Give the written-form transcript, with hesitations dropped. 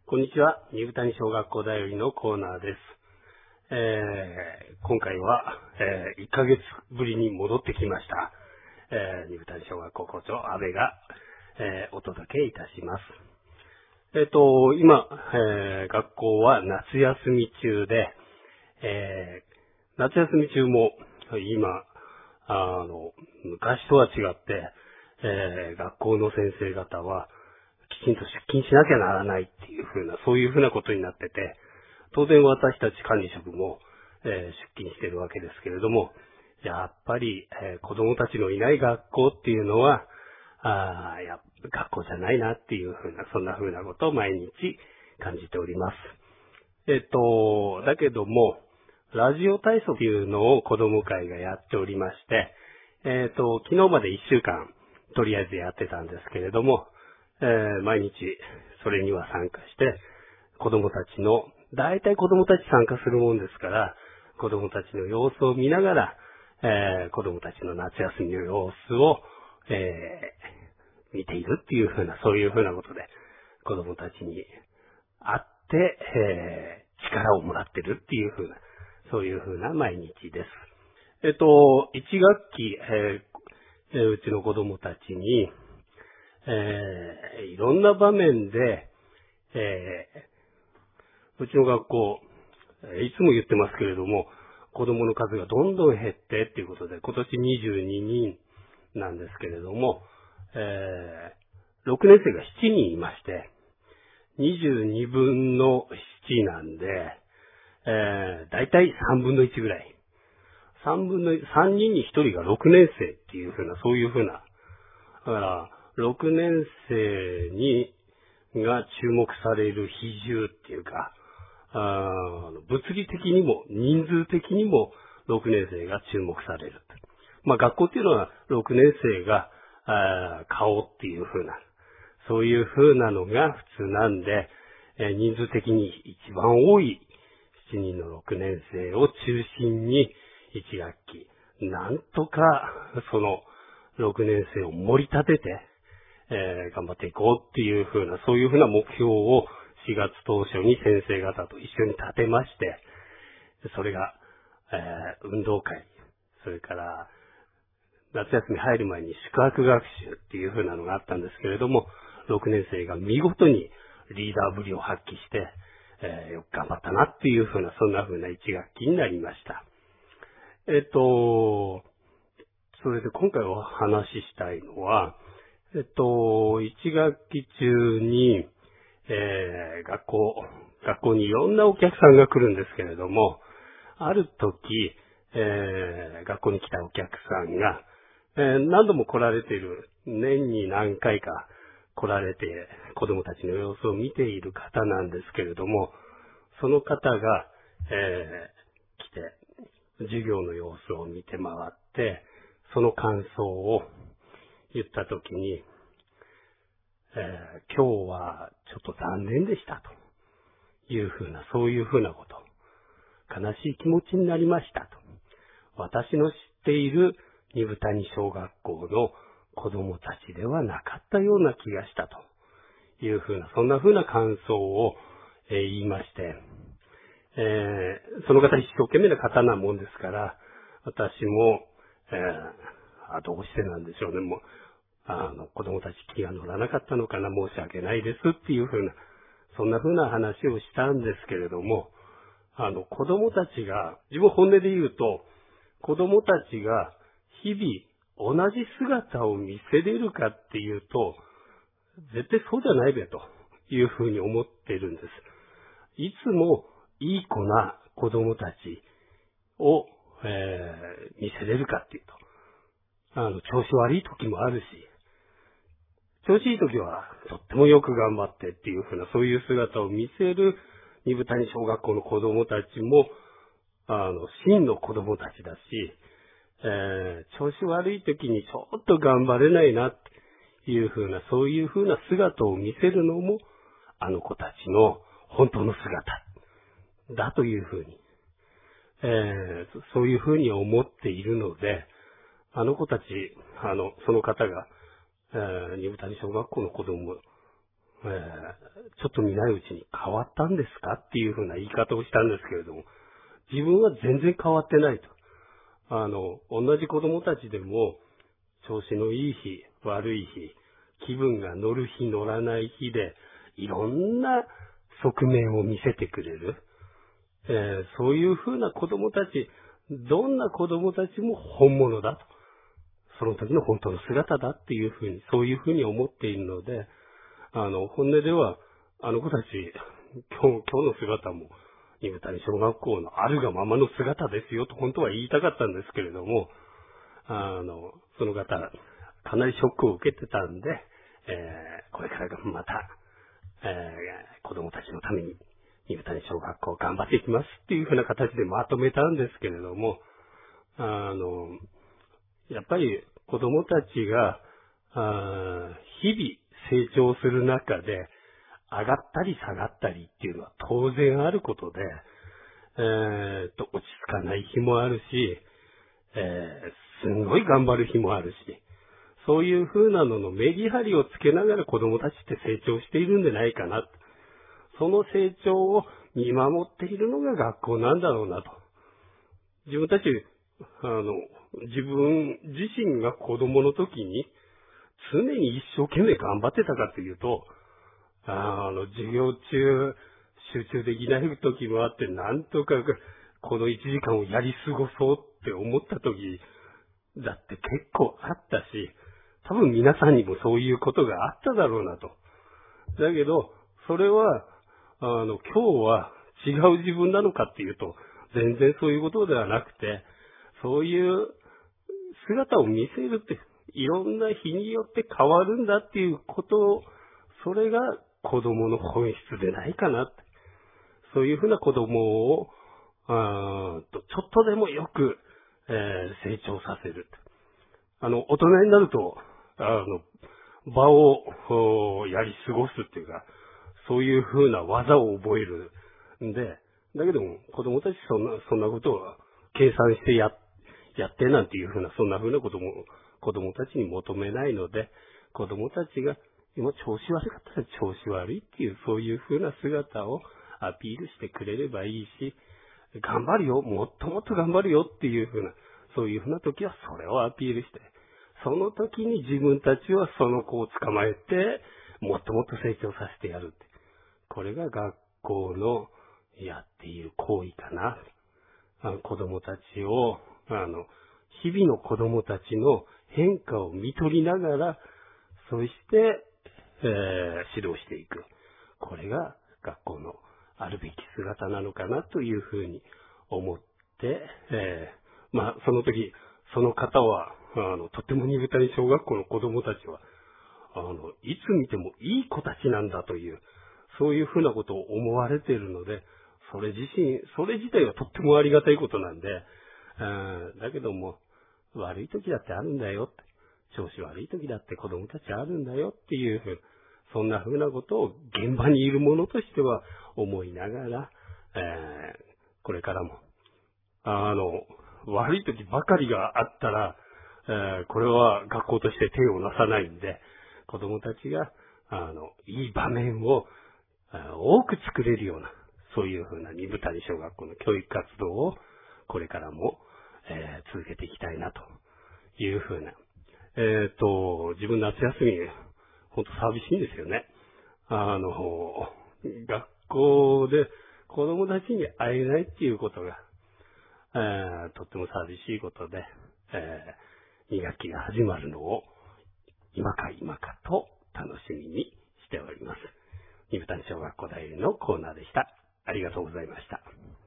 こんにちは。二部谷小学校だよりのコーナーです。今回は、1ヶ月ぶりに戻ってきました。二部谷小学校校長、安倍が、お届けいたします。今、学校は夏休み中で、夏休み中も今、昔とは違って、学校の先生方は、きちんと出勤しなきゃならないっていうそういうふうなことになってて、当然私たち管理職も、出勤しているわけですけれども、やっぱり、子供たちのいない学校っていうのは、学校じゃないなっていうそんなふうなことを毎日感じております。だけども、ラジオ体操っていうのを子供会がやっておりまして、昨日まで1週間、とりあえずやってたんですけれども、毎日それには参加して、大体子供たち参加するもんですから、子供たちの様子を見ながら、子供たちの夏休みの様子を、見ているっていうそういうふうなことで、子供たちに会って、力をもらってるっていうそういうふうな毎日です。1学期、うちの子供たちに、いろんな場面で、うちの学校、いつも言ってますけれども、子供の数がどんどん減ってっていうことで、今年22人なんですけれども、6年生が7人いまして、22分の7なんで、だいたい3分の1ぐらい。3人に1人が6年生っていうそういうだから、6年生が注目される比重っていうか、物理的にも人数的にも6年生が注目される。学校っていうのは6年生が顔っていうそういうのが普通なんで、人数的に一番多い7人の6年生を中心に1学期、なんとかその6年生を盛り立てて、頑張っていこうっていうそういう目標を4月当初に先生方と一緒に立てまして、それが、運動会、それから夏休み入る前に宿泊学習っていうのがあったんですけれども、6年生が見事にリーダーぶりを発揮して、よく頑張ったなっていうそんな1学期になりました。それで今回お話ししたいのは、1学期中に、学校にいろんなお客さんが来るんですけれども、ある時、学校に来たお客さんが、何度も来られている、年に何回か来られて、子供たちの様子を見ている方なんですけれども、その方が、来て、授業の様子を見て回って、その感想を言ったときに、今日はちょっと残念でしたというそういうこと。悲しい気持ちになりましたと。私の知っている二部谷小学校の子供たちではなかったような気がしたというそんな感想を、言いまして、その方一生懸命な方なもんですから、私も、どうしてなんでしょうね、もう、子供たち気が乗らなかったのかな、申し訳ないですっていうそんな話をしたんですけれども、子供たちが、自分本音で言うと、子供たちが日々同じ姿を見せれるかっていうと、絶対そうじゃないべという思っているんです。いつもいい子な子供たちを、見せれるかっていうと、調子悪い時もあるし、調子いい時はとってもよく頑張ってっていうそういう姿を見せる二部谷小学校の子供たちも、真の子供たちだし、調子悪い時にちょっと頑張れないなっていうそういう姿を見せるのも、あの子たちの本当の姿だというそういうに思っているので、あの子たち、その方が、二部谷小学校の子供ちょっと見ないうちに変わったんですかっていうふうな言い方をしたんですけれども、自分は全然変わってないと。同じ子供たちでも、調子のいい日、悪い日、気分が乗る日、乗らない日で、いろんな側面を見せてくれる。そういうふうな子供たち、どんな子供たちも本物だと。その時の本当の姿だっていうふうに、そういうふうに思っているので、本音では、あの子たち、今日の姿も、二部谷小学校のあるがままの姿ですよと本当は言いたかったんですけれども、その方、かなりショックを受けてたんで、これからがまた、子供たちのために、二部谷小学校頑張っていきますっていうふうな形でまとめたんですけれども、やっぱり子供たちが、日々成長する中で、上がったり下がったりっていうのは当然あることで、落ち着かない日もあるし、すんごい頑張る日もあるし、そういう風なののメリハリをつけながら子供たちって成長しているんじゃないかな。その成長を見守っているのが学校なんだろうなと。自分たち、自分自身が子供の時に常に一生懸命頑張ってたかというと、授業中集中できない時もあって、なんとかこの1時間をやり過ごそうって思った時だって結構あったし、多分皆さんにもそういうことがあっただろうなと。だけど、それは、今日は違う自分なのかっていうと、全然そういうことではなくて、そういう姿を見せるって、いろんな日によって変わるんだっていうことを、それが子供の本質でないかなって。そういうふうな子供を、ちょっとでもよく、成長させる。大人になると、場をやり過ごすっていうか、そういうふうな技を覚えるんで、だけども子供たちそんなことを計算してやってなんていうふうな、そんなふうなことも子供たちに求めないので、子供たちが今調子悪かったら調子悪いっていう、そういうふうな姿をアピールしてくれればいいし、頑張るよ、もっともっと頑張るよっていうふうな、そういうふうな時はそれをアピールして、その時に自分たちはその子を捕まえて、もっともっと成長させてやるって。これが学校のやっている行為かな。子供たちを、日々の子供たちの変化を見取りながら、そして、指導していく。これが学校のあるべき姿なのかなというふうに思って、その時、その方は、とっても二部谷小学校の子供たちは、いつ見てもいい子たちなんだという、そういうふうなことを思われているので、それ自体はとってもありがたいことなんで、だけども、悪い時だってあるんだよって、調子悪い時だって子供たちあるんだよっていう、そんなふうなことを現場にいる者としては思いながら、これからも、悪い時ばかりがあったら、これは学校として手をなさないんで、子供たちが、いい場面を多く作れるような、そういうふうな二部谷小学校の教育活動をこれからも、続けていきたいなというふうな。自分夏休み、本当寂しいんですよね。学校で子供たちに会えないっていうことが、とっても寂しいことで、2学期が始まるのを今かと楽しみにしております。二部谷小学校代理のコーナーでした。ありがとうございました。